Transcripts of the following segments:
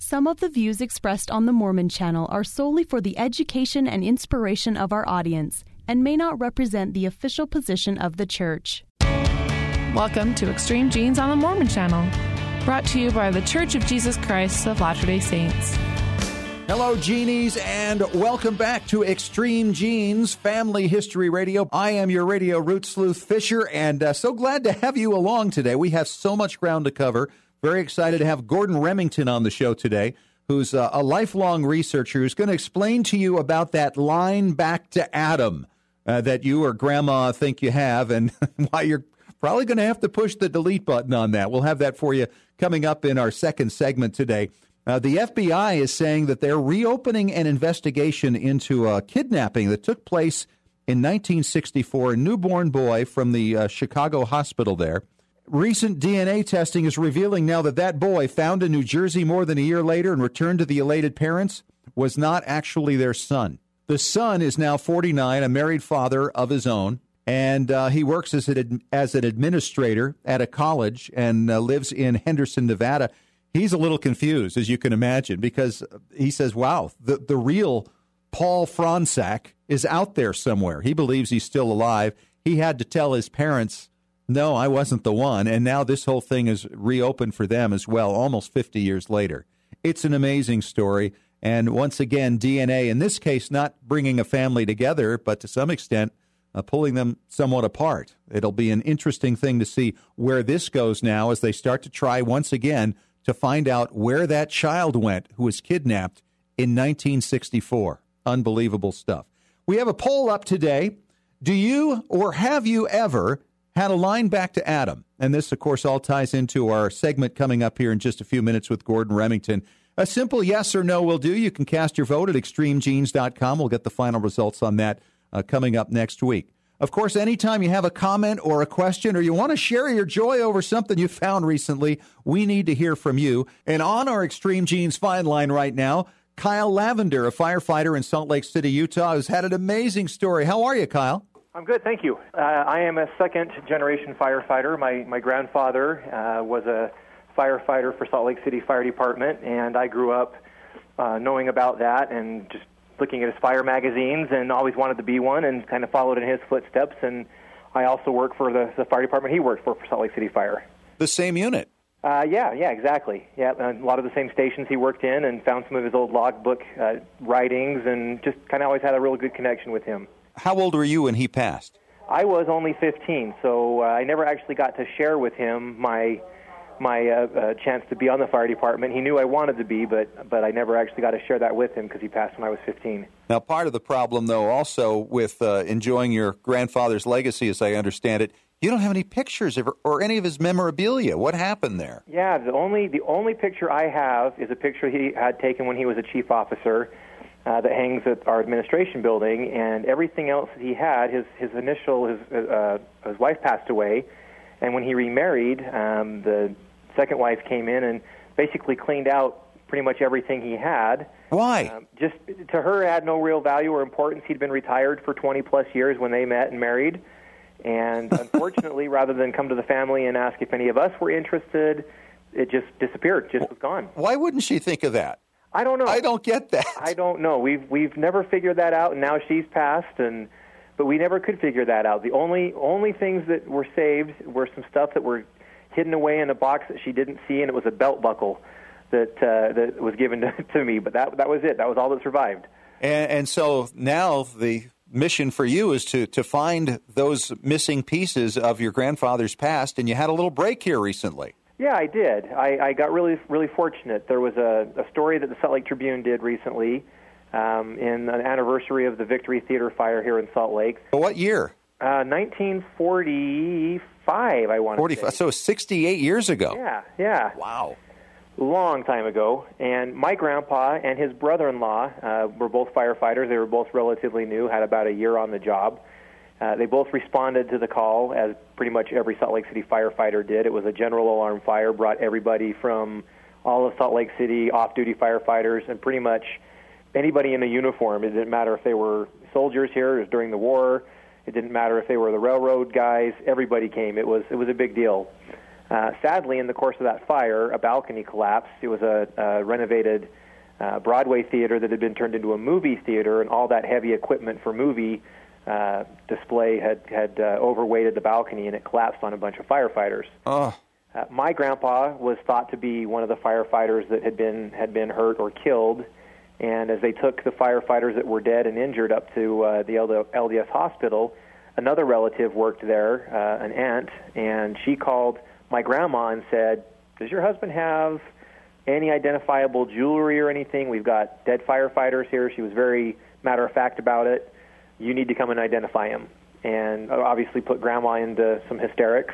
Some of the views expressed on the Mormon Channel are solely for the education and inspiration of our audience and may not represent the official position of the church. Welcome to Extreme Genes on the Mormon Channel, brought to you by The Church of Jesus Christ of Latter-day Saints. Hello, Genies, and welcome back to Extreme Genes Family History Radio. I am your radio root sleuth, Fisher, and so glad to have you along today. We have so much ground to cover. Very excited to have Gordon Remington on the show today, who's a lifelong researcher who's going to explain to you about that line back to Adam that you or Grandma think you have, and why you're probably going to have to push the delete button on that. We'll have that for you coming up in our second segment today. The FBI is saying that they're reopening an investigation into a kidnapping that took place in 1964, a newborn boy from the Chicago hospital there. Recent DNA testing is revealing now that that boy, found in New Jersey more than a year later and returned to the elated parents, was not actually their son. The son is now 49, a married father of his own, and he works as an administrator at a college and lives in Henderson, Nevada. He's a little confused, as you can imagine, because he says, wow, the real Paul Fronczak is out there somewhere. He believes he's still alive. He had to tell his parents, no, I wasn't the one, and now this whole thing is reopened for them as well, almost 50 years later. It's an amazing story, and once again, DNA, in this case, not bringing a family together, but to some extent, pulling them somewhat apart. It'll be an interesting thing to see where this goes now as they start to try once again to find out where that child went who was kidnapped in 1964. Unbelievable stuff. We have a poll up today. Do you or have you ever had a line back to Adam? And this, of course, all ties into our segment coming up here in just a few minutes with Gordon Remington. A simple yes or no will do. You can cast your vote at extremegenes.com. We'll get the final results on that coming up next week. Of course, anytime you have a comment or a question or you want to share your joy over something you found recently, we need to hear from you. And on our Extreme Genes Find line right now, Kyle Lavender, a firefighter in Salt Lake City, Utah, has had an amazing story. How are you, Kyle? I'm good, thank you. I am a second-generation firefighter. My grandfather was a firefighter for Salt Lake City Fire Department, and I grew up knowing about that and just looking at his fire magazines and always wanted to be one and kind of followed in his footsteps. And I also work for the fire department he worked for Salt Lake City Fire. The same unit? Yeah, exactly. Yeah, a lot of the same stations he worked in, and found some of his old logbook writings, and just kind of always had a real good connection with him. How old were you when he passed? I was only 15, so I never actually got to share with him my chance to be on the fire department. He knew I wanted to be, but I never actually got to share that with him because he passed when I was 15. Now, part of the problem, though, also with enjoying your grandfather's legacy, as I understand it, you don't have any pictures or any of his memorabilia. What happened there? Yeah, the only picture I have is a picture he had taken when he was a chief officer that hangs at our administration building, and everything else that he had, his wife passed away, and when he remarried, the second wife came in and basically cleaned out pretty much everything he had. Why? Just to her, it had no real value or importance. He'd been retired for 20-plus years when they met and married, and unfortunately, rather than come to the family and ask if any of us were interested, it just disappeared, just was gone. Why wouldn't she think of that? I don't know. I don't get that. I don't know. We've never figured that out, and now she's passed, but we never could figure that out. The only things that were saved were some stuff that were hidden away in a box that she didn't see, and it was a belt buckle that was given to me. But that was it. That was all that survived. And so now the mission for you is to find those missing pieces of your grandfather's past, and you had a little break here recently. Yeah, I did. I got really, really fortunate. There was a story that the Salt Lake Tribune did recently in an anniversary of the Victory Theater fire here in Salt Lake. What year? 1945, I want to say. So 68 years ago. Yeah. Wow. Long time ago. And my grandpa and his brother-in-law were both firefighters. They were both relatively new, had about a year on the job. They both responded to the call, as pretty much every Salt Lake City firefighter did. It was a general alarm fire, brought everybody from all of Salt Lake City, off-duty firefighters, and pretty much anybody in a uniform. It didn't matter if they were soldiers here, it was during the war. It didn't matter if they were the railroad guys. Everybody came. It was a big deal. Sadly, in the course of that fire, a balcony collapsed. It was a renovated Broadway theater that had been turned into a movie theater, and all that heavy equipment for movie display had overweighted the balcony, and it collapsed on a bunch of firefighters. Oh. My grandpa was thought to be one of the firefighters that had been hurt or killed, and as they took the firefighters that were dead and injured up to the LDS hospital, another relative worked there, an aunt, and she called my grandma and said, "Does your husband have any identifiable jewelry or anything? We've got dead firefighters here." She was very matter-of-fact about it. "You need to come and identify him." And obviously put grandma into some hysterics.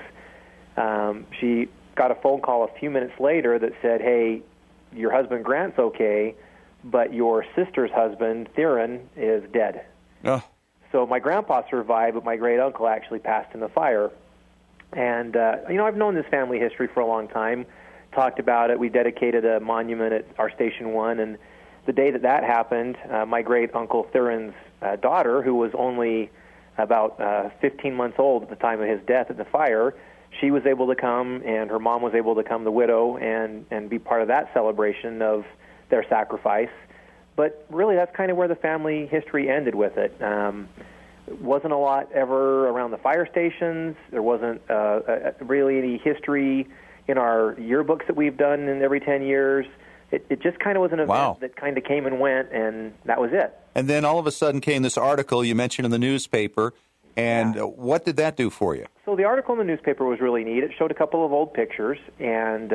She got a phone call a few minutes later that said, "Hey, your husband Grant's okay, but your sister's husband, Theron, is dead." Oh. So my grandpa survived, but my great-uncle actually passed in the fire. And, I've known this family history for a long time, talked about it. We dedicated a monument at our Station 1, and the day that happened, my great-uncle Theron's daughter, who was only about 15 months old at the time of his death at the fire, she was able to come, and her mom was able to come, the widow, and be part of that celebration of their sacrifice. But really, that's kind of where the family history ended with it. Wasn't a lot ever around the fire stations. There wasn't really any history in our yearbooks that we've done in every 10 years. It just kind of was an event that kind of came and went, and that was it. And then all of a sudden came this article you mentioned in the newspaper. And what did that do for you? So the article in the newspaper was really neat. It showed a couple of old pictures, and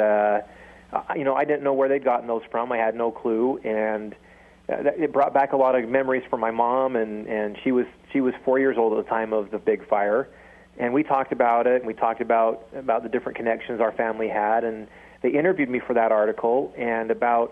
I didn't know where they'd gotten those from. I had no clue, and it brought back a lot of memories for my mom, and she was 4 years old at the time of the big fire, and we talked about it, and we talked about the different connections our family had, and they interviewed me for that article, and about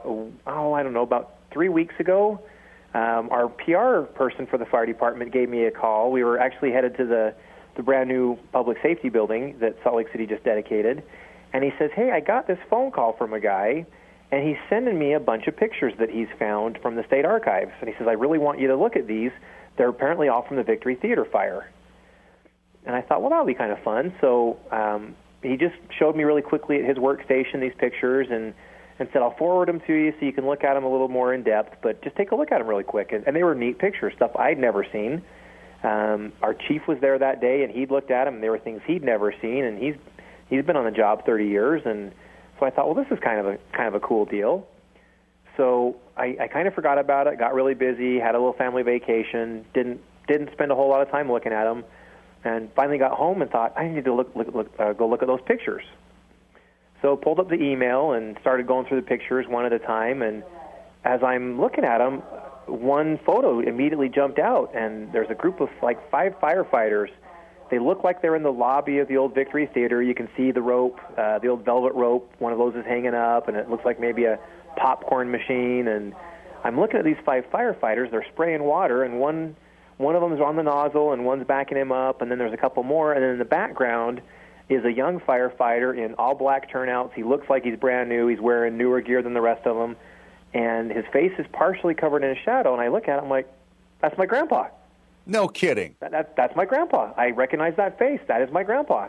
3 weeks ago, our PR person for the fire department gave me a call. We were actually headed to the brand new public safety building that Salt Lake City just dedicated. And he says, "Hey, I got this phone call from a guy, and he's sending me a bunch of pictures that he's found from the state archives. And he says, I really want you to look at these. They're apparently all from the Victory Theater fire." And I thought, well, that'll be kind of fun. So he just showed me really quickly at his workstation these pictures and said, "I'll forward them to you so you can look at them a little more in depth, but just take a look at them really quick." And they were neat pictures, stuff I'd never seen. Our chief was there that day, and he'd looked at them, and there were things he'd never seen, and he's been on the job 30 years, and so I thought, well, this is kind of a cool deal. So I kind of forgot about it, got really busy, had a little family vacation, didn't spend a whole lot of time looking at them, and finally got home and thought, I need to go look at those pictures. So pulled up the email and started going through the pictures one at a time, and as I'm looking at them, one photo immediately jumped out, and there's a group of like 5 firefighters. They look like they're in the lobby of the old Victory Theater. You can see the rope, the old velvet rope. One of those is hanging up, and it looks like maybe a popcorn machine. And I'm looking at these 5 firefighters. They're spraying water, and one of them is on the nozzle, and one's backing him up, and then there's a couple more. And then in the background is a young firefighter in all black turnouts. He looks like he's brand new. He's wearing newer gear than the rest of them, and his face is partially covered in a shadow. And I look at him like, that's my grandpa. No kidding. That's my grandpa. I recognize that face. That is my grandpa.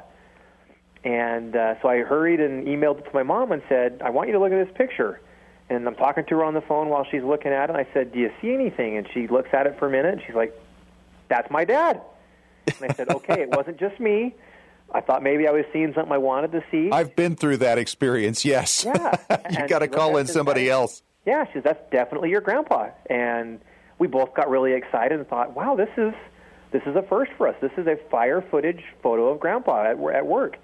And so I hurried and emailed it to my mom and said, I want you to look at this picture. And I'm talking to her on the phone while she's looking at it. I said, do you see anything? And she looks at it for a minute, and she's like, that's my dad. And I said, okay, it wasn't just me. I thought maybe I was seeing something I wanted to see. I've been through that experience, yes. Yeah. You got to call in somebody else. Yeah, she says, that's definitely your grandpa. And we both got really excited and thought, wow, this is a first for us. This is a fire footage photo of Grandpa at work.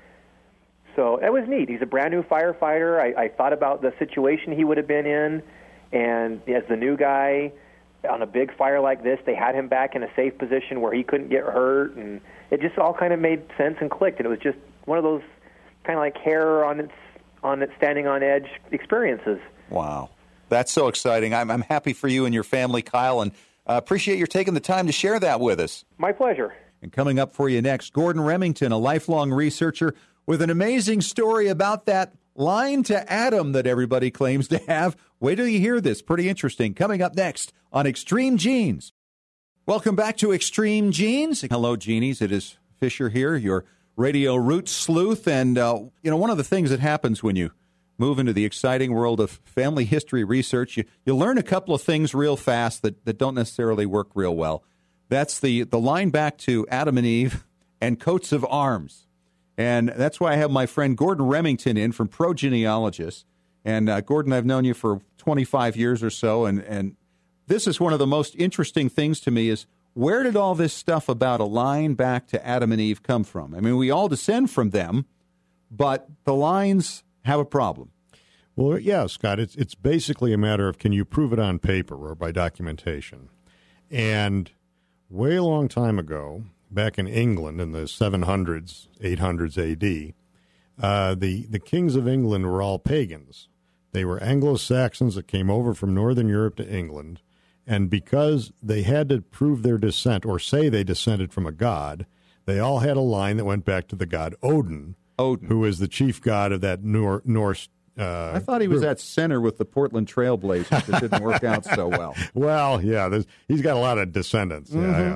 So it was neat. He's a brand new firefighter. I thought about the situation he would have been in, and as the new guy on a big fire like this, they had him back in a safe position where he couldn't get hurt, and it just all kind of made sense and clicked. And it was just one of those kind of like hair on its standing on edge experiences. Wow. That's so exciting. I'm happy for you and your family, Kyle, and appreciate your taking the time to share that with us. My pleasure. And coming up for you next, Gordon Remington, a lifelong researcher with an amazing story about that line to Adam that everybody claims to have. Wait till you hear this. Pretty interesting. Coming up next on Extreme Genes. Welcome back to Extreme Genes. Hello, Genies. It is Fisher here, your radio root sleuth. And, one of the things that happens when you move into the exciting world of family history research, you learn a couple of things real fast that don't necessarily work real well. That's the line back to Adam and Eve and coats of arms. And that's why I have my friend Gordon Remington in from ProGenealogist. And, Gordon, I've known you for 25 years or so, and this is one of the most interesting things to me is where did all this stuff about a line back to Adam and Eve come from? I mean, we all descend from them, but the lines have a problem. Well, yeah, Scott, it's basically a matter of can you prove it on paper or by documentation. And way a long time ago, back in England in the 700s, 800s A.D., the kings of England were all pagans. They were Anglo-Saxons that came over from Northern Europe to England, and because they had to prove their descent or say they descended from a god, they all had a line that went back to the god Odin, who is the chief god of that Norse I thought he was at center with the Portland Trail Blazers. It didn't work out so well. Well, yeah, he's got a lot of descendants.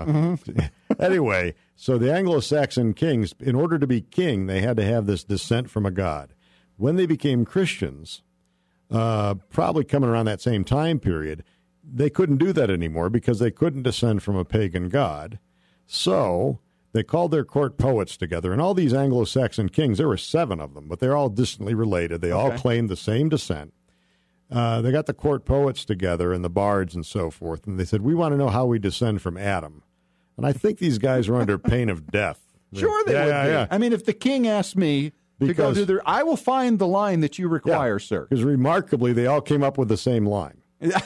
Anyway, so the Anglo-Saxon kings, in order to be king, they had to have this descent from a god. When they became Christians, probably coming around that same time period, they couldn't do that anymore because they couldn't descend from a pagan god. So they called their court poets together, and all these Anglo-Saxon kings, there were 7 of them, but they're all distantly related. They all claimed the same descent. They got the court poets together and the bards and so forth, and they said, we want to know how we descend from Adam. And I think these guys were under pain of death. Sure they would be. Yeah. I mean, if the king asked me to go do their, I will find the line that you require, sir. Because remarkably, they all came up with the same line.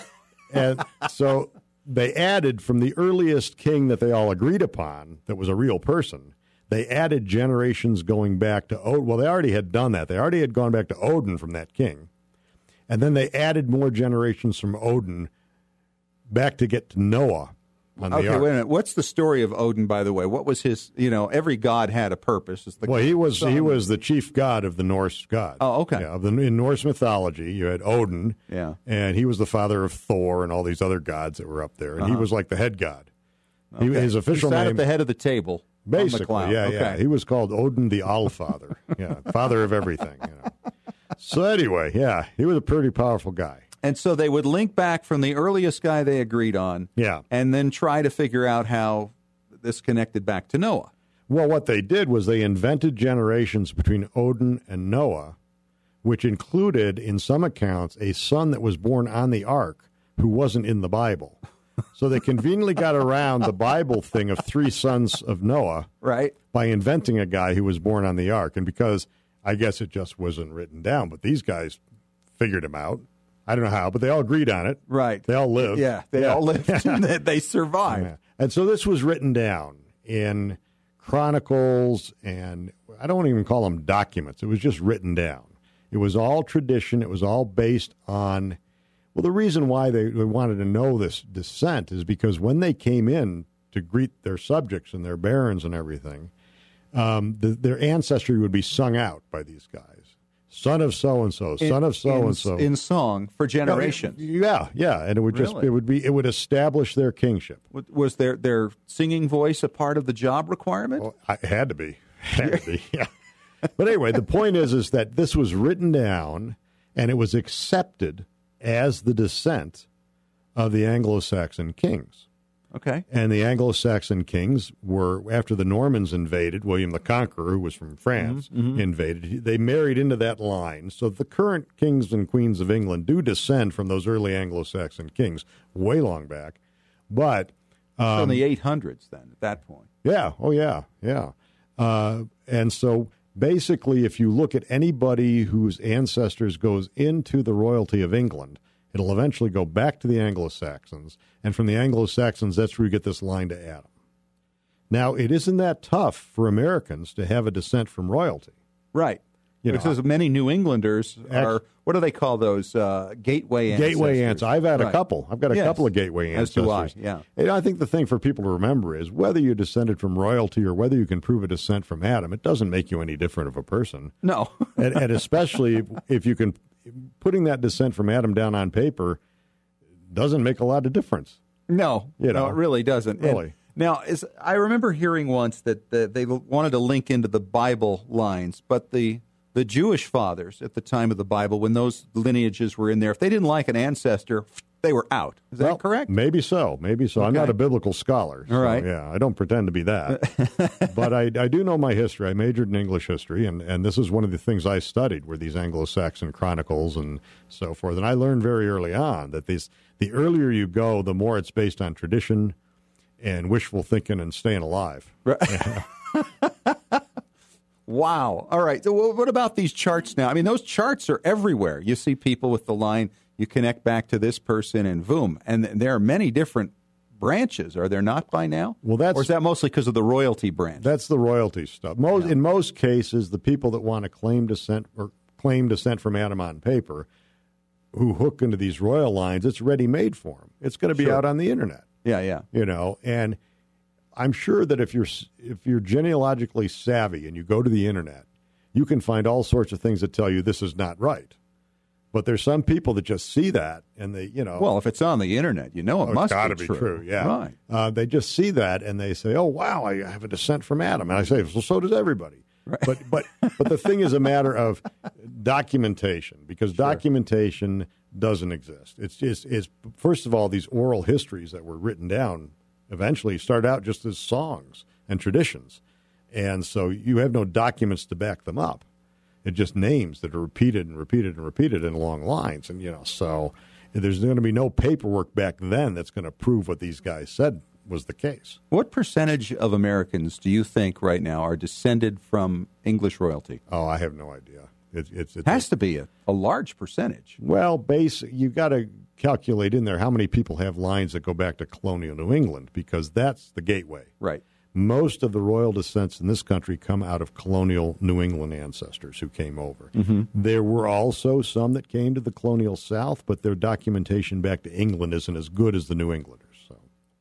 And so they added from the earliest king that they all agreed upon, that was a real person, they added generations going back to Odin. Well, they already had done that. They already had gone back to Odin from that king. And then they added more generations from Odin back to get to Noah on the ark. Wait a minute. What's the story of Odin, by the way? What was his, every god had a purpose. He was the chief god of the Norse gods. Oh, okay. Yeah, in Norse mythology, you had Odin, and he was the father of Thor and all these other gods that were up there, and he was like the head god. Okay. His official name... He sat at the head of the table. Basically, yeah. He was called Odin the Allfather, father of everything. So anyway, he was a pretty powerful guy. And so they would link back from the earliest guy they agreed on, and then try to figure out how this connected back to Noah. Well, what they did was they invented generations between Odin and Noah, which included, in some accounts, a son that was born on the ark who wasn't in the Bible. So they conveniently got around the Bible thing of 3 sons of Noah by inventing a guy who was born on the ark. And because I guess it just wasn't written down, but these guys figured him out. I don't know how, but they all agreed on it. Right. They all lived. Yeah, they all lived. They survived. Yeah. And so this was written down in chronicles, and I don't even call them documents. It was just written down. It was all tradition. It was all based on, well, the reason why they wanted to know this descent is because when they came in to greet their subjects and their barons and everything, their ancestry would be sung out by these guys. Son of so-and-so, son of so-and-so. In song for generations. Yeah, and it would it would establish their kingship. Was their singing voice a part of the job requirement? Well, it had to be. Yeah. But anyway, the point is that this was written down, and it was accepted as the descent of the Anglo-Saxon kings. Okay. And the Anglo-Saxon kings were, after the Normans invaded, William the Conqueror, who was from France, invaded, they married into that line. So the current kings and queens of England do descend from those early Anglo-Saxon kings, way long back. But from the 800s then, at that point. Yeah, and so basically, if you look at anybody whose ancestors goes into the royalty of England, it'll eventually go back to the Anglo-Saxons, and from the Anglo-Saxons, that's where you get this line to Adam. Now, it isn't that tough for Americans to have a descent from royalty. Right. Because many New Englanders are, what do they call those, gateway ancestors? Gateway ancestors. I've had a couple. I've got a couple of gateway ancestors. As do I, yeah. And I think the thing for people to remember is whether you descended from royalty or whether you can prove a descent from Adam, it doesn't make you any different of a person. No. and especially if you can, putting that descent from Adam down on paper doesn't make a lot of difference. No, no, it really doesn't. Really. Now, I remember hearing once that they wanted to link into the Bible lines, but the Jewish fathers at the time of the Bible, when those lineages were in there, if they didn't like an ancestor, they were out. Is that correct? Maybe so. Okay. I'm not a biblical scholar. So, all right. Yeah, I don't pretend to be that. But I do know my history. I majored in English history, and this is one of the things I studied were these Anglo-Saxon chronicles and so forth. And I learned very early on that the earlier you go, the more it's based on tradition and wishful thinking and staying alive. Right. Wow. All right. So what about these charts now? I mean, those charts are everywhere. You see people with the line, you connect back to this person and boom. And there are many different branches, are there not by now? Well, or is that mostly because of the royalty branch? That's the royalty stuff. In most cases, the people that want to claim descent from Adam on paper, who hook into these royal lines, it's ready-made for them. It's going to be out on the internet. Yeah. And I'm sure that if you're genealogically savvy and you go to the internet, you can find all sorts of things that tell you this is not right. But there's some people that just see that and they, Well, if it's on the internet, it must be true. It's got to be true, yeah. Right. They just see that and they say, "Oh, wow, I have a descent from Adam." And I say, "Well, so does everybody." Right. But the thing is a matter of documentation, because documentation doesn't exist. It's first of all, these oral histories that were written down eventually start out just as songs and traditions. And so you have no documents to back them up. It's just names that are repeated and repeated and repeated in long lines. And, so there's going to be no paperwork back then that's going to prove what these guys said was the case. What percentage of Americans do you think right now are descended from English royalty? Oh, I have no idea. It has to be a large percentage. Well, you've got to calculate in there how many people have lines that go back to colonial New England, because that's the gateway. Right. Most of the royal descents in this country come out of colonial New England ancestors who came over. Mm-hmm. There were also some that came to the colonial South, but their documentation back to England isn't as good as the New Englanders. So,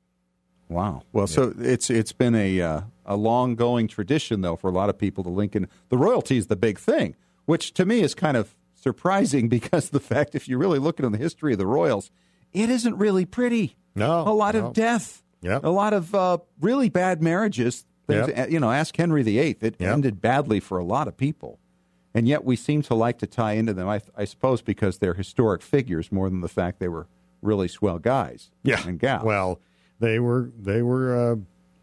wow. Well, so it's been a long-going tradition, though, for a lot of people to link in. The royalty is the big thing, which to me is kind of surprising, because the fact, if you really look at the history of the royals, it isn't really pretty. No. A lot of death. Yep. A lot of really bad marriages. Ask Henry VIII. It ended badly for a lot of people. And yet we seem to like to tie into them, I suppose, because they're historic figures more than the fact they were really swell guys and gals. Well, they were the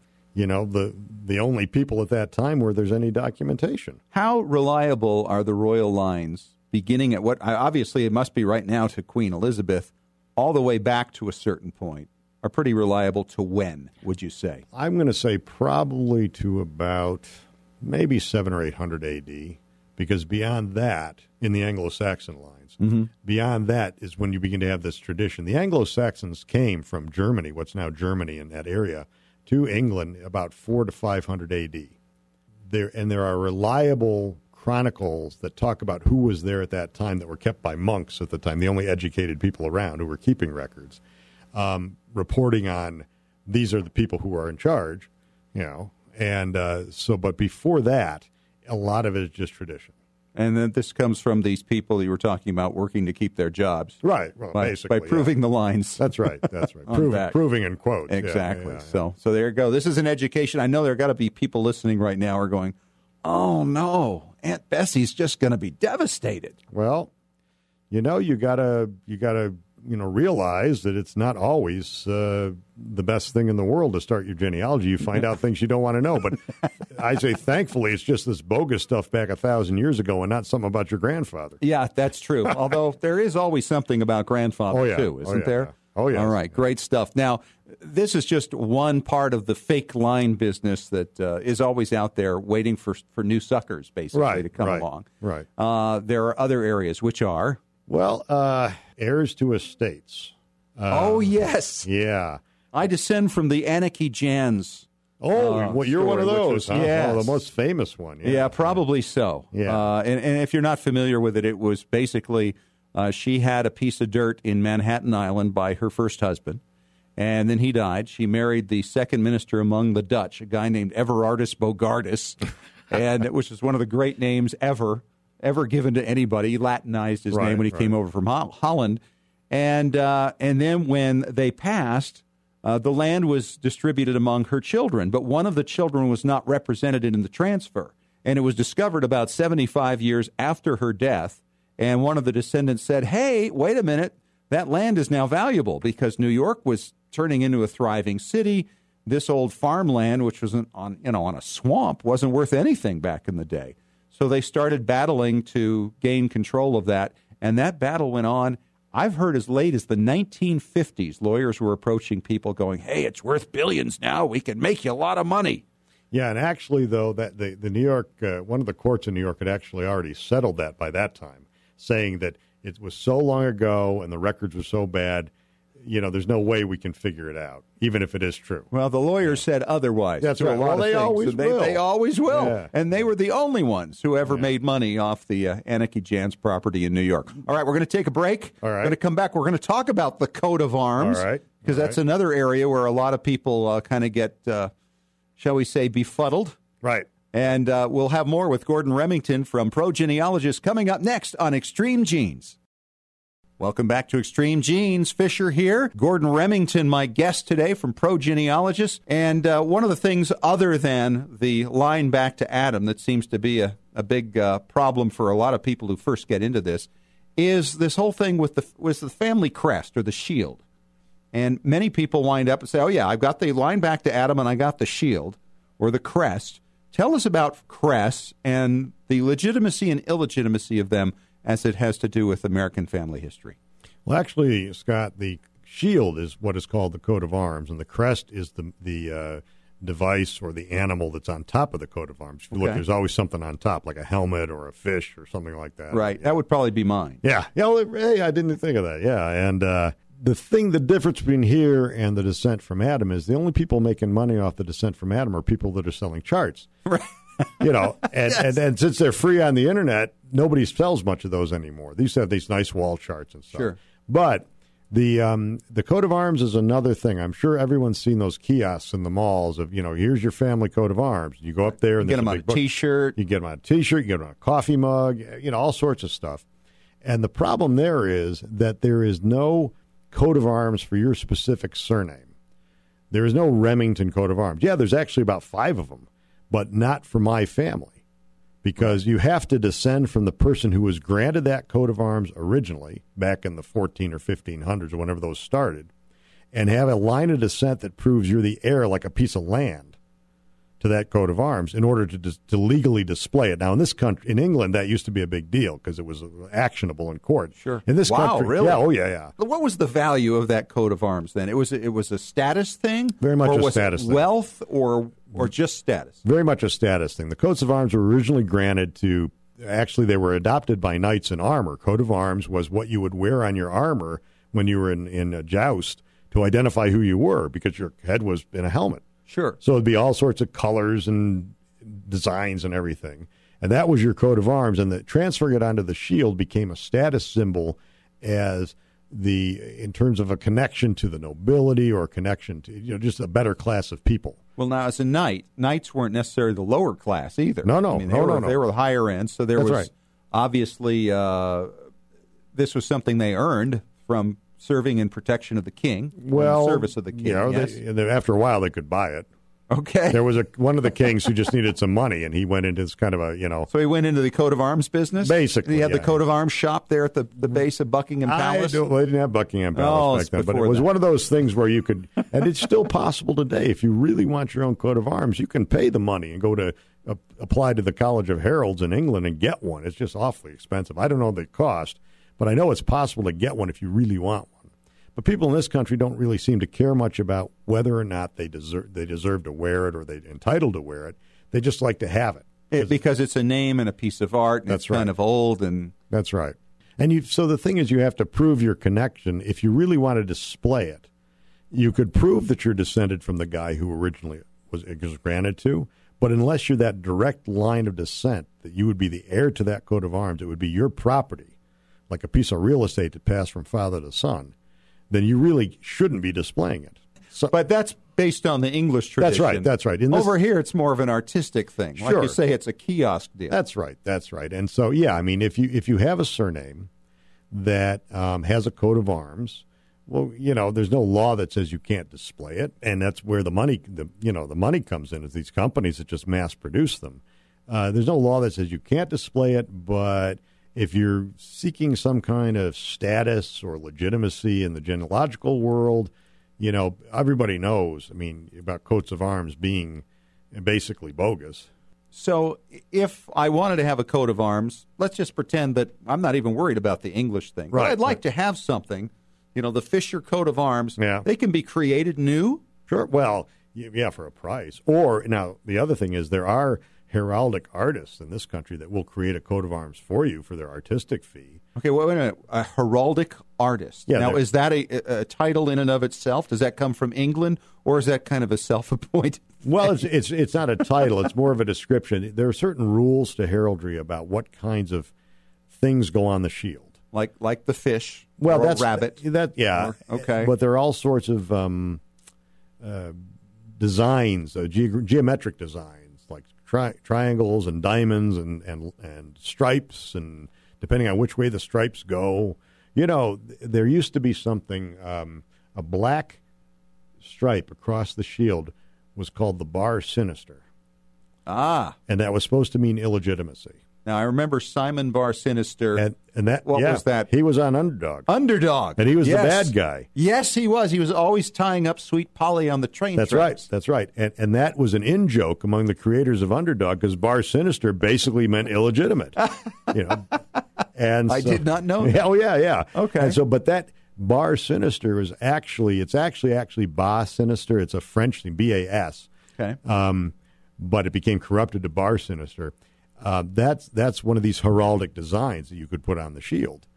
only people at that time where there's any documentation. How reliable are the royal lines, beginning at obviously it must be right now to Queen Elizabeth, all the way back to a certain point, are pretty reliable to when, would you say? I'm going to say probably to about maybe 700 or 800 A.D., because beyond that, in the Anglo-Saxon lines, beyond that is when you begin to have this tradition. The Anglo-Saxons came from Germany, what's now Germany in that area, to England about 400 to 500 A.D. There are reliable chronicles that talk about who was there at that time, that were kept by monks at the time, the only educated people around who were keeping records, reporting on these are the people who are in charge, but before that, a lot of it is just tradition. And then this comes from these people you were talking about working to keep their jobs. Right. Well, basically. By proving the lines. That's right. Proving in quotes. Exactly. Yeah. So there you go. This is an education. I know there got to be people listening right now who are going, oh, no, Aunt Bessie's just going to be devastated. Well, you gotta realize that it's not always the best thing in the world to start your genealogy. You find out things you don't want to know. But I say, thankfully, it's just this bogus stuff back 1,000 years ago and not something about your grandfather. Yeah, that's true. Although there is always something about grandfather, too, isn't there? Oh, yeah. All right, great stuff. Now, this is just one part of the fake line business that is always out there waiting for new suckers, basically, to come along. Right. There are other areas, which are? Well, heirs to estates. Oh, yes. Yeah. I descend from the Anarchy Jans. Well, you're one of those, huh? Yes. Oh, the most famous one. Yeah, probably so. Yeah. And if you're not familiar with it was basically she had a piece of dirt in Manhattan Island by her first husband, and then he died. She married the second minister among the Dutch, a guy named Everardus Bogardus, which is one of the great names ever given to anybody. He Latinized his name when he came over from Holland. And then when they passed, the land was distributed among her children, but one of the children was not represented in the transfer. And it was discovered about 75 years after her death. And one of the descendants said, hey, wait a minute, that land is now valuable because New York was turning into a thriving city. This old farmland, which was on a swamp, wasn't worth anything back in the day. So they started battling to gain control of that. And that battle went on. I've heard as late as the 1950s, lawyers were approaching people going, hey, it's worth billions now. We can make you a lot of money. Yeah, and actually, though, that the New York, one of the courts in New York had actually already settled that by that time, saying that it was so long ago and the records were so bad, there's no way we can figure it out, even if it is true. Well, the lawyers said otherwise. That's right. Well, they always will. They always will. Yeah. And they were the only ones who ever made money off the Anarchy Jan's property in New York. All right, we're going to take a break. All right. We're going to come back. We're going to talk about the coat of arms. All right. Because that's another area where a lot of people kind of get, shall we say, befuddled. Right. And we'll have more with Gordon Remington from Progenealogist coming up next on Extreme Genes. Welcome back to Extreme Genes. Fisher here. Gordon Remington, my guest today from Progenealogist. And one of the things other than the line back to Adam that seems to be a big problem for a lot of people who first get into this is this whole thing with the family crest or the shield. And many people wind up and say, oh, yeah, I've got the line back to Adam and I got the shield or the crest. Tell us about crests and the legitimacy and illegitimacy of them as it has to do with American family history. Well, actually, Scott, the shield is what is called the coat of arms, and the crest is the device or the animal that's on top of the coat of arms. If you look, there's always something on top, like a helmet or a fish or something like that. Right. Yeah. That would probably be mine. Yeah. Hey, I didn't think of that. Yeah. And the difference between here and the descent from Adam is the only people making money off the descent from Adam are people that are selling charts. Right. And since they're free on the internet, nobody sells much of those anymore. They used to have these nice wall charts and stuff. Sure. But the coat of arms is another thing. I'm sure everyone's seen those kiosks in the malls of, here's your family coat of arms. You go up there and get them on a T-shirt. You get them on a T-shirt. You get them on a coffee mug. All sorts of stuff. And the problem there is that there is no coat of arms for your specific surname. There is no Remington coat of arms. Yeah, there's actually about 5 of them, but not for my family, because you have to descend from the person who was granted that coat of arms originally back in the 14 or 1500s or whenever those started, and have a line of descent that proves you're the heir like a piece of land to that coat of arms in order to legally display it. Now, in this country, in England, that used to be a big deal because it was actionable in court. Sure. In this country, really? Yeah, oh yeah. What was the value of that coat of arms then? It was a status thing? Very much or a was status it thing. Wealth or just status? Very much a status thing. The coats of arms were originally granted to, actually they were adopted by knights in armor. Coat of arms was what you would wear on your armor when you were in a joust to identify who you were, because your head was in a helmet. Sure. So it'd be all sorts of colors and designs and everything. And that was your coat of arms. And transferring it onto the shield became a status symbol in terms of a connection to the nobility or a connection to, just a better class of people. Well, now, as a knight, knights weren't necessarily the lower class either. No. They were the higher end. So there That's was right. obviously this was something they earned from serving in protection of the king, well, in the service of the king. Yes. After a while, they could buy it. Okay. There was one of the kings who just needed some money, and he went into this kind of So he went into the coat of arms business? Basically, he had the coat of arms shop there at the base of Buckingham Palace? They didn't have Buckingham Palace back then, but it was one of those things where you could, and it's still possible today, if you really want your own coat of arms, you can pay the money and go to apply to the College of Heralds in England and get one. It's just awfully expensive. I don't know the cost, but I know it's possible to get one if you really want one. But people in this country don't really seem to care much about whether or not they deserve to wear it or they're entitled to wear it. They just like to have it. Because it's a name and a piece of art, and it's kind of old. And that's right. And so the thing is, you have to prove your connection. If you really want to display it, you could prove that you're descended from the guy who originally was granted to. But unless you're that direct line of descent, that you would be the heir to that coat of arms, it would be your property, like a piece of real estate that passed from father to son, then you really shouldn't be displaying it. So, but that's based on the English tradition. That's right. Over here, it's more of an artistic thing. Sure. Like you say, it's a kiosk deal. That's right. And so, yeah, I mean, if you have a surname that has a coat of arms, Well, there's no law that says you can't display it, and that's where the money comes in, is these companies that just mass produce them. There's no law that says you can't display it, but if you're seeking some kind of status or legitimacy in the genealogical world, everybody knows, about coats of arms being basically bogus. So if I wanted to have a coat of arms, let's just pretend that I'm not even worried about the English thing. Right. But I'd like to have something, the Fisher coat of arms. Yeah. They can be created new. Sure. Well, yeah, for a price. Or now the other thing is there are heraldic artists in this country that will create a coat of arms for you for their artistic fee. Okay, wait a minute. A heraldic artist. Yeah, now, is that a title in and of itself? Does that come from England, or is that kind of a self-appointed? Well, it's not a title. It's more of a description. There are certain rules to heraldry about what kinds of things go on the shield, like the fish. Well, or that's a rabbit. Okay. But there are all sorts of designs, geometric designs, like triangles and diamonds and stripes, and depending on which way the stripes go. There used to be something, a black stripe across the shield was called the bar sinister. Ah. And that was supposed to mean illegitimacy. Now, I remember Simon Bar Sinister. And that, what was that? He was on Underdog. Underdog. And he was the bad guy. Yes, he was. He was always tying up Sweet Polly on the train tracks. That's right. And that was an in-joke among the creators of Underdog, because Bar Sinister basically meant illegitimate. And I did not know that. Yeah, oh, yeah. Okay. And so, but that Bar Sinister is actually Bas Sinister. It's a French thing, B-A-S. Okay. But it became corrupted to Bar Sinister. That's one of these heraldic designs that you could put on the shield,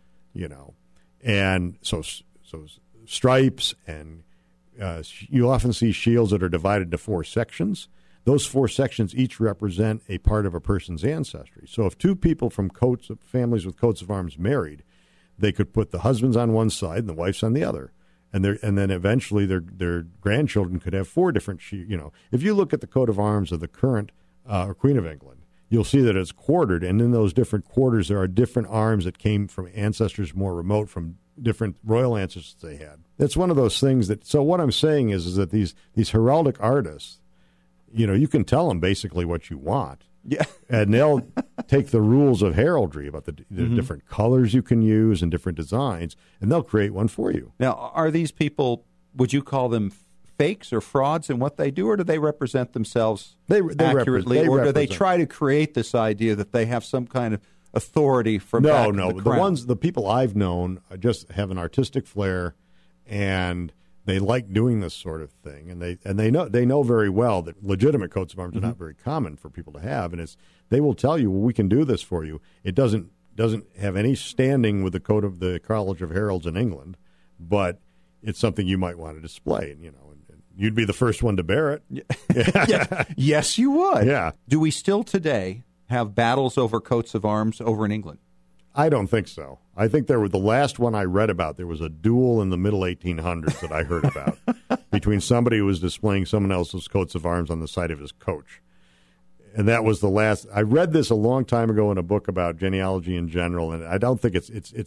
and so stripes, and you often see shields that are divided into 4 sections. Those 4 sections each represent a part of a person's ancestry. So if 2 people from families with coats of arms married, they could put the husbands on one side and the wives on the other. And then eventually their grandchildren could have 4 different If you look at the coat of arms of the current Queen of England, you'll see that it's quartered, and in those different quarters there are different arms that came from ancestors more remote, from different royal ancestors they had. It's one of those things that. So what I'm saying is that these heraldic artists, you can tell them basically what you want. Yeah. And they'll take the rules of heraldry about the different colors you can use and different designs, and they'll create one for you. Now, are these people, would you call them fakes or frauds in what they do, or do they represent themselves accurately, or do they try to create this idea that they have some kind of authority from back in the crown? The people I've known just have an artistic flair, and they like doing this sort of thing, and they know very well that legitimate coats of arms are not very common for people to have, and they will tell you, well, we can do this for you. It doesn't have any standing with the code of the College of Heralds in England, but it's something you might want to display, and you'd be the first one to bear it. Yes, you would. Yeah. Do we still today have battles over coats of arms over in England? I don't think so. I think the last one I read about, there was a duel in the middle 1800s that I heard about between somebody who was displaying someone else's coats of arms on the side of his coach. And that was the last. I read this a long time ago in a book about genealogy in general, and I don't think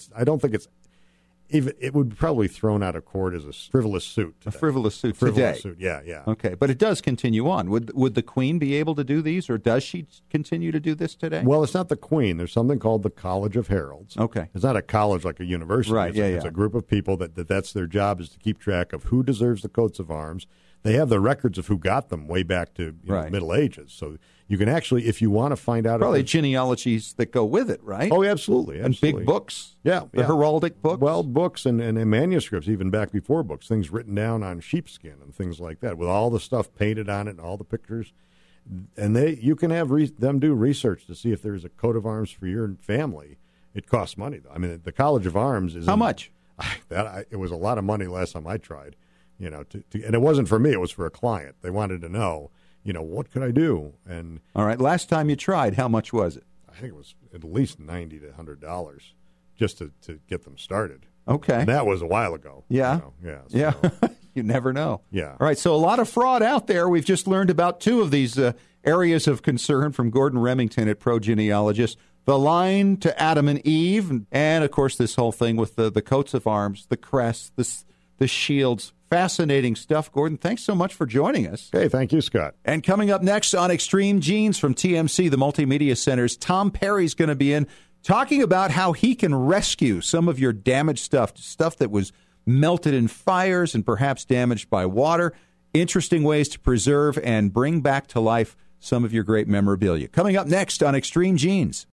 it would be probably thrown out of court as a frivolous suit today. A frivolous suit today. Suit, yeah. Okay, but it does continue on. Would the Queen be able to do these, or does she continue to do this today? Well, it's not the Queen. There's something called the College of Heralds. Okay. It's not a college like a university. Right, It's a group of people that's their job, is to keep track of who deserves the coats of arms. They have the records of who got them way back to the Middle Ages. So you can actually, if you want to find out... Probably genealogies that go with it, right? Oh, absolutely. And big books? Yeah. The heraldic books? Well, books and manuscripts, even back before books, things written down on sheepskin and things like that, with all the stuff painted on it and all the pictures. And you can have them do research to see if there's a coat of arms for your family. It costs money, though. I mean, the College of Arms is... How much? It was a lot of money last time I tried. And it wasn't for me; it was for a client. They wanted to know, what could I do? And all right, last time you tried, how much was it? I think it was at least $90 to $100 just to get them started. Okay, and that was a while ago. Yeah, yeah. You never know. Yeah. All right, so a lot of fraud out there. We've just learned about 2 of these areas of concern from Gordon Remington at ProGenealogist. The line to Adam and Eve, and of course this whole thing with the coats of arms, the crest, the shields. Fascinating stuff, Gordon. Thanks so much for joining us. Hey, thank you, Scott. And coming up next on Extreme Genes from TMC, the Multimedia Center's Tom Perry's going to be in talking about how he can rescue some of your damaged stuff that was melted in fires and perhaps damaged by water. Interesting ways to preserve and bring back to life some of your great memorabilia. Coming up next on Extreme Genes.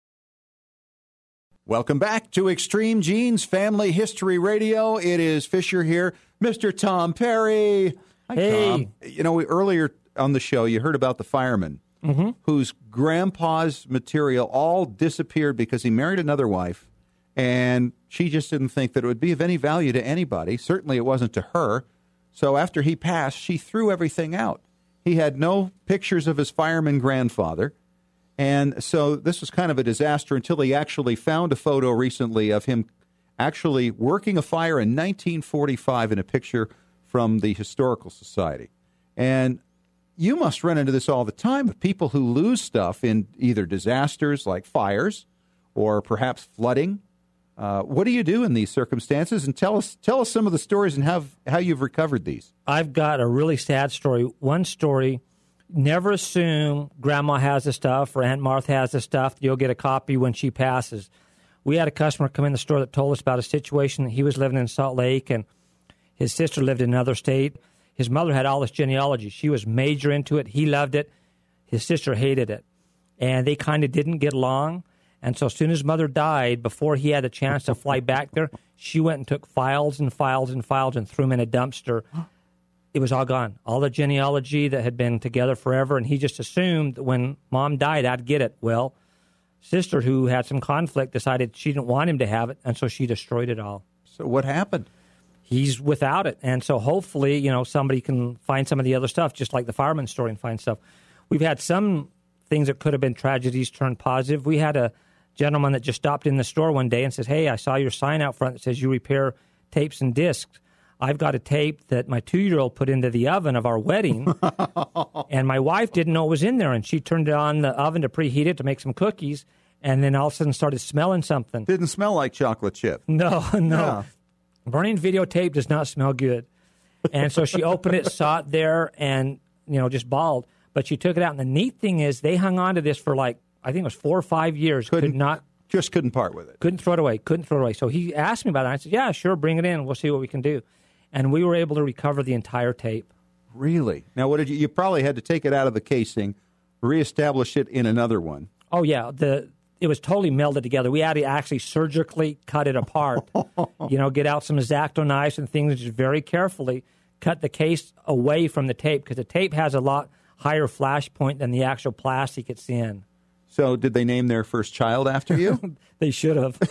Welcome back to Extreme Genes Family History Radio. It is Fisher here, Mr. Tom Perry. Hi, hey. Tom. You know, earlier on the show, you heard about the fireman whose grandpa's material all disappeared because he married another wife, and she just didn't think that it would be of any value to anybody. Certainly it wasn't to her. So after he passed, she threw everything out. He had no pictures of his fireman grandfather. And so this was kind of a disaster until he actually found a photo recently of him actually working a fire in 1945 in a picture from the Historical Society. And you must run into this all the time with people who lose stuff in either disasters like fires or perhaps flooding. What do you do in these circumstances? And tell us some of the stories and how you've recovered these. I've got a really sad story. One story, never assume Grandma has the stuff or Aunt Martha has the stuff. You'll get a copy when she passes. We had a customer come in the store that told us about a situation. He was living in Salt Lake, and his sister lived in another state. His mother had all this genealogy. She was major into it. He loved it. His sister hated it. And they kind of didn't get along. And so as soon as Mother died, before he had a chance to fly back there, she went and took files and files and files and threw them in a dumpster. It was all gone. All the genealogy that had been together forever, and he just assumed that when Mom died, I'd get it. Well, Sister, who had some conflict, decided she didn't want him to have it, and so she destroyed it all. So what happened? He's without it, and so hopefully, somebody can find some of the other stuff, just like the fireman story, and find stuff. We've had some things that could have been tragedies turn positive. We had a gentleman that just stopped in the store one day and says, "Hey, I saw your sign out front that says you repair tapes and discs. I've got a tape that my 2-year-old put into the oven of our wedding, and my wife didn't know it was in there, and she turned it on the oven to preheat it to make some cookies, and then all of a sudden started smelling something." Didn't smell like chocolate chip. No. Yeah. Burning videotape does not smell good. And so she opened it, saw it there, and, just bawled. But she took it out, and the neat thing is they hung on to this for I think it was 4 or 5 years. Couldn't part with it. Couldn't throw it away. So he asked me about it. I said, "Yeah, sure, bring it in. We'll see what we can do." And we were able to recover the entire tape. Really? Now, what did you probably had to take it out of the casing, reestablish it in another one. Oh, yeah. It was totally melded together. We had to actually surgically cut it apart. Get out some X-Acto knives and things, just very carefully cut the case away from the tape, because the tape has a lot higher flash point than the actual plastic it's in. So did they name their first child after you? They should have.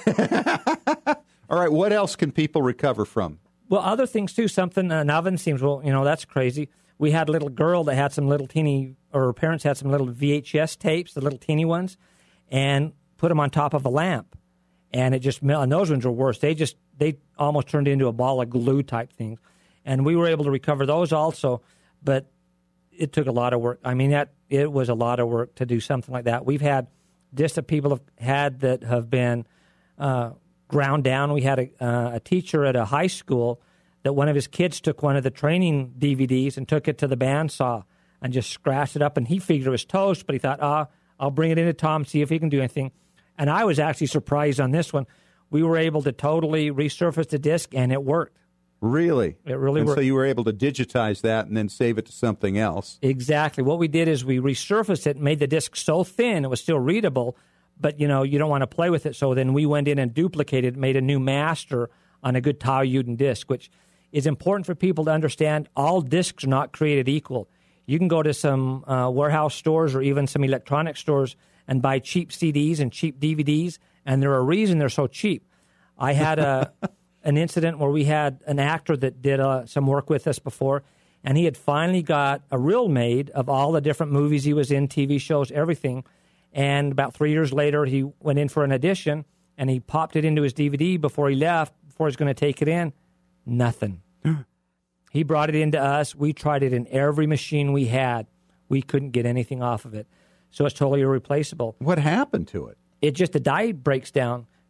All right, what else can people recover from? Well, other things, too. An oven seems, that's crazy. We had a little girl that had some little teeny, or her parents had some little VHS tapes, the little teeny ones, and put them on top of a lamp. And it just, and those ones were worse. They almost turned into a ball of glue type things. And we were able to recover those also, but it took a lot of work. I mean, it was a lot of work to do something like that. We've had discs that people have had that have been ground down. We had a teacher at a high school that one of his kids took one of the training DVDs and took it to the bandsaw and just scratched it up, and he figured it was toast, but he thought, I'll bring it into Tom, see if he can do anything. And I was actually surprised on this one. We were able to totally resurface the disc, and it worked. Really? It really worked. So you were able to digitize that and then save it to something else. Exactly. What we did is we resurfaced it and made the disc so thin it was still readable, but, you don't want to play with it. So then we went in and duplicated, made a new master on a good Tao-Yuden disc, which is important for people to understand. All discs are not created equal. You can go to some warehouse stores or even some electronic stores and buy cheap CDs and cheap DVDs, and there's a reason they're so cheap. I had an incident where we had an actor that did some work with us before, and he had finally got a reel made of all the different movies he was in, TV shows, everything. And about 3 years later, he went in for an audition, and he popped it into his DVD before he left, before he was going to take it in. Nothing. He brought it into us. We tried it in every machine we had. We couldn't get anything off of it. So it's totally irreplaceable. What happened to it? The die breaks down.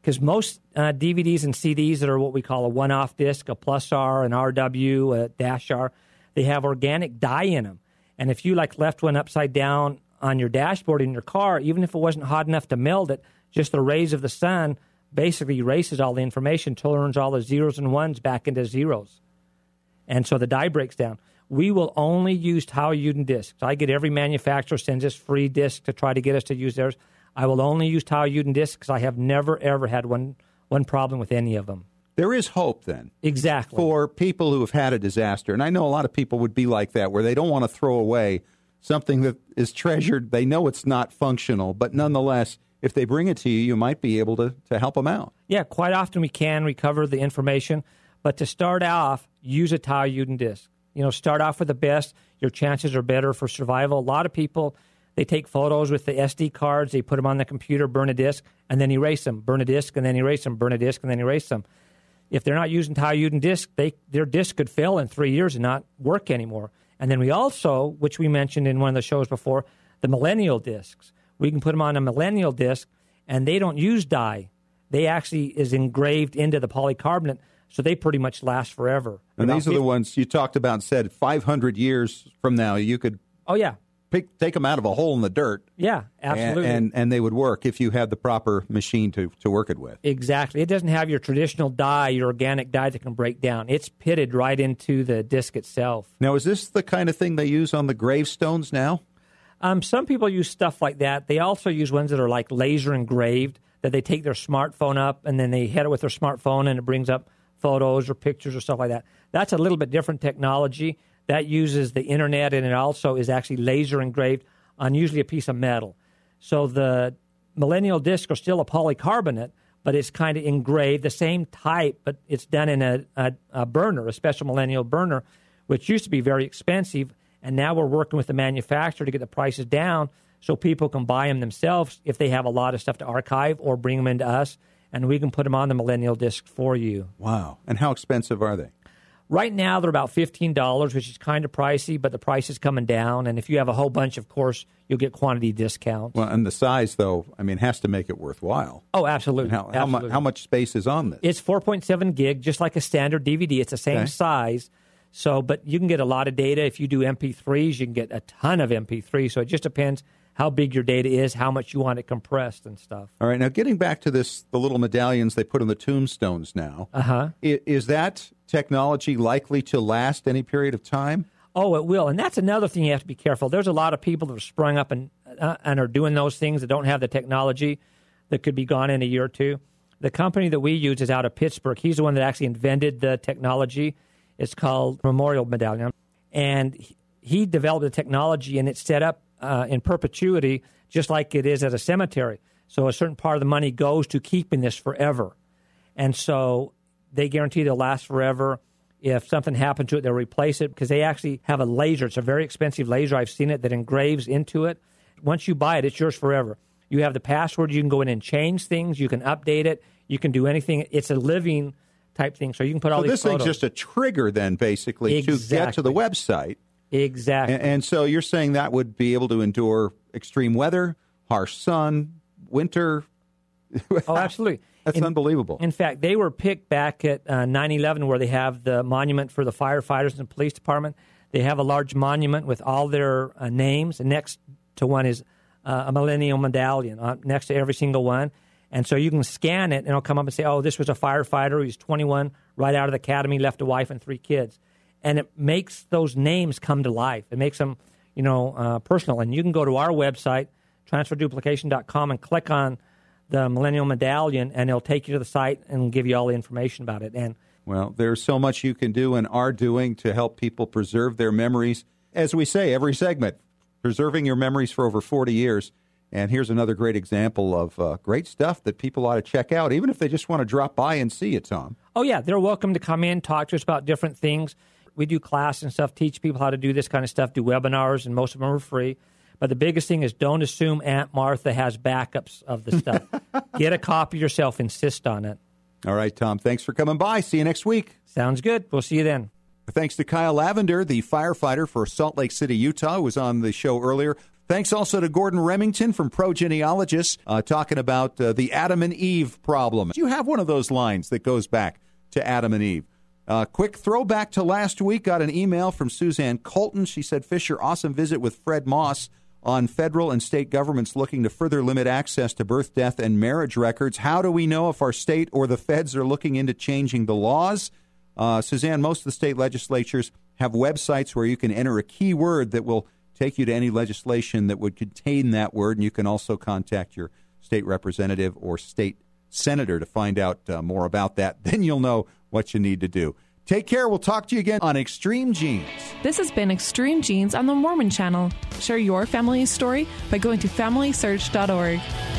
because most DVDs and CDs that are what we call a one-off disc, a plus R, an RW, a dash R, they have organic dye in them. And if you left one upside down on your dashboard in your car, even if it wasn't hot enough to melt it, just the rays of the sun basically erases all the information, turns all the zeros and ones back into zeros. And so the dye breaks down. We will only use Taoyuan discs. I get every manufacturer sends us free discs to try to get us to use theirs. I will only use Taoyuan discs because I have never, ever had one problem with any of them. There is hope, then. Exactly. For people who have had a disaster. And I know a lot of people would be like that, where they don't want to throw away something that is treasured. They know it's not functional, but nonetheless, if they bring it to you, you might be able to help them out. Yeah, quite often we can recover the information. But to start off, use a Taoyuan disc. Start off with the best. Your chances are better for survival. A lot of people, they take photos with the SD cards, they put them on the computer, burn a disc, and then erase them. Burn a disc, and then erase them. Burn a disc, and then erase them. If they're not using Taoyuan disc, their disc could fail in 3 years and not work anymore. And then we also, which we mentioned in one of the shows before, the millennial discs. We can put them on a millennial disc, and they don't use dye. They actually is engraved into the polycarbonate, so they pretty much last forever. And these are the ones you talked about and said 500 years from now you could take them out of a hole in the dirt. Yeah, absolutely. And they would work if you had the proper machine to work it with. Exactly. It doesn't have your traditional dye, your organic dye that can break down. It's pitted right into the disc itself. Now, is this the kind of thing they use on the gravestones now? Some people use stuff like that. They also use ones that are like laser engraved, that they take their smartphone up and then they hit it with their smartphone and it brings up photos or pictures or stuff like that. That's a little bit different technology. That uses the internet, and it also is actually laser engraved on usually a piece of metal. So the millennial discs are still a polycarbonate, but it's kind of engraved, the same type, but it's done in a burner, a special millennial burner, which used to be very expensive, and now we're working with the manufacturer to get the prices down so people can buy them themselves if they have a lot of stuff to archive or bring them into us, and we can put them on the millennial disc for you. Wow. And how expensive are they? Right now, they're about $15, which is kind of pricey, but the price is coming down. And if you have a whole bunch, of course, you'll get quantity discounts. Well, and the size, though, has to make it worthwhile. Oh, absolutely. How much space is on this? It's 4.7 gig, just like a standard DVD. It's the same size. So, but you can get a lot of data. If you do MP3s, you can get a ton of MP3s. So it just depends how big your data is, how much you want it compressed and stuff. All right. Now, getting back to the little medallions they put on the tombstones now, is that technology likely to last any period of time? Oh, it will. And that's another thing you have to be careful. There's a lot of people that have sprung up and are doing those things that don't have the technology that could be gone in a year or two. The company that we use is out of Pittsburgh. He's the one that actually invented the technology. It's called Memorial Medallion. And he developed the technology, and it's set up in perpetuity, just like it is at a cemetery. So a certain part of the money goes to keeping this forever. And so they guarantee they'll last forever. If something happens to it, they'll replace it because they actually have a laser. It's a very expensive laser. I've seen it that engraves into it. Once you buy it, it's yours forever. You have the password. You can go in and change things. You can update it. You can do anything. It's a living type thing. So you can put all these photos. So this thing's just a trigger then, basically, to get to the website. Exactly. And so you're saying that would be able to endure extreme weather, harsh sun, winter? Oh, absolutely. That's unbelievable. In fact, they were picked back at 9/11 where they have the monument for the firefighters and the police department. They have a large monument with all their names, and next to one is a millennial medallion next to every single one. And so you can scan it, and it'll come up and say, oh, this was a firefighter. He's 21, right out of the academy, left a wife and 3 kids. And it makes those names come to life. It makes them, personal. And you can go to our website, transferduplication.com, and click on the Millennial Medallion, and it'll take you to the site and give you all the information about it. And well, there's so much you can do and are doing to help people preserve their memories. As we say, every segment, preserving your memories for over 40 years. And here's another great example of great stuff that people ought to check out, even if they just want to drop by and see it, Tom. Oh, yeah. They're welcome to come in, talk to us about different things. We do class and stuff, teach people how to do this kind of stuff, do webinars, and most of them are free. But the biggest thing is don't assume Aunt Martha has backups of the stuff. Get a copy yourself. Insist on it. All right, Tom. Thanks for coming by. See you next week. Sounds good. We'll see you then. Thanks to Kyle Lavender, the firefighter for Salt Lake City, Utah, who was on the show earlier. Thanks also to Gordon Remington from Progenealogists, talking about the Adam and Eve problem. You have one of those lines that goes back to Adam and Eve. Quick throwback to last week. Got an email from Suzanne Colton. She said, Fisher, awesome visit with Fred Moss on federal and state governments looking to further limit access to birth, death, and marriage records. How do we know if our state or the feds are looking into changing the laws? Suzanne, most of the state legislatures have websites where you can enter a keyword that will take you to any legislation that would contain that word, and you can also contact your state representative or state senator to find out more about that. Then you'll know what you need to do. Take care. We'll talk to you again on Extreme Genes. This has been Extreme Genes on the Mormon Channel. Share your family's story by going to FamilySearch.org.